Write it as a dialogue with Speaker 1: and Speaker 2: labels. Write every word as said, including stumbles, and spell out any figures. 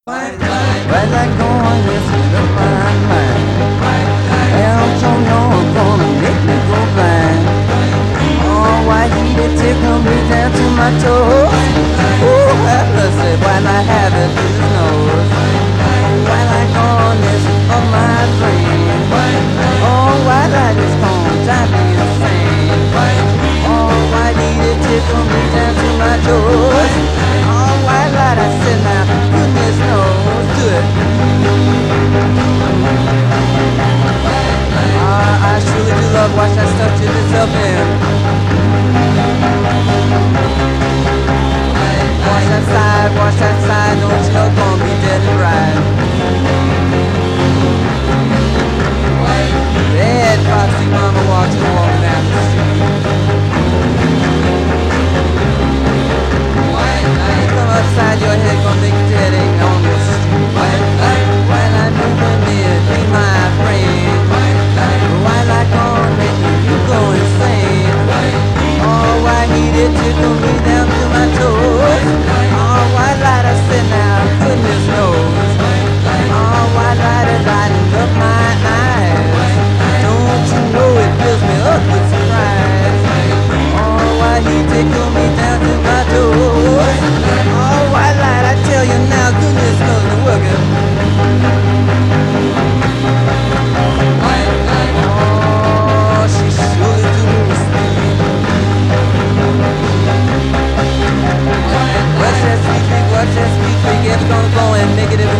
Speaker 1: White light going, listen to my mind. El Tono gonna make me go blind. Oh, white heat, it tickle me down to my toes. Ooh, helpless, white light have it through his nose. White light going, listen for my brain. Oh, white light is gonna drive me insane. Oh, white heat, it tickle me down to my toes. Oh, white light, I said now, goodness knows, do it. Ah, I surely do love watch that stuff to itself in. Watch that side, watch that side, don't you know gonna be dead and right. Dead foxy mama watching walking down the street. Come upside your head, gonna make your head ache on the street. White light, white light moving near, be my friend. White light gonna make you go insane. Oh, white heat, it tickle me down to my toes. Oh, white light, I said now, goodness knows. Oh, white light is lighting up my eyes. Don't you know it fills me up with surprise. Oh, white heat, tickle me down to my toes. Oh, white light, I tell you now, goodness knows the working. Oh, she surely do move speed. Watch that sweet freak, watch that sweet freak, it's gonna go and make it every